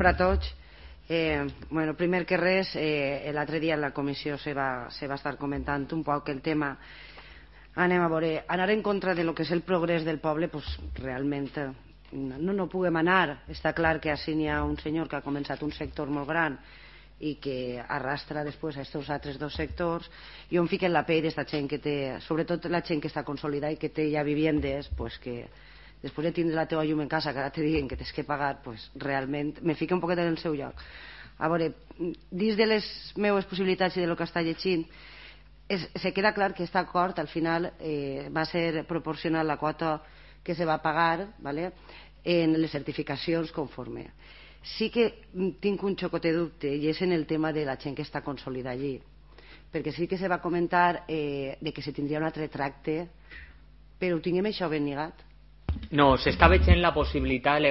vespre a tots. Bueno, primer que res, l'altre dia en la comissió se va estar comentant un poc el tema. Anem a veure, anar en contra de lo que és el progrés del poble, pues realment no puguem anar. Està clar que així n'hi ha un senyor que ha començat un sector molt gran i que arrastra després a aquests altres dos sectors. Jo em fico en la pell d'esta gent que té, sobretot la gent que està consolidada i que té ja viviendes, pues que després de tindre la teva llum en casa que ara te diguen que tens que pagar, pues realment me fico un poquet en el seu lloc. A veure, dins de les meves possibilitats i de lo que està llegint, se queda clar que aquest acord al final va ser proporcional la quota que se va pagar, ¿vale?, en les certificacions conforme. Sí que tinc un xocote dubte i és en el tema de la gent que està consolidada allí, perquè sí que se va comentar de que se tindria un altre tracte, però ho tinguem això ben negat. No, s'està veient la possibilitat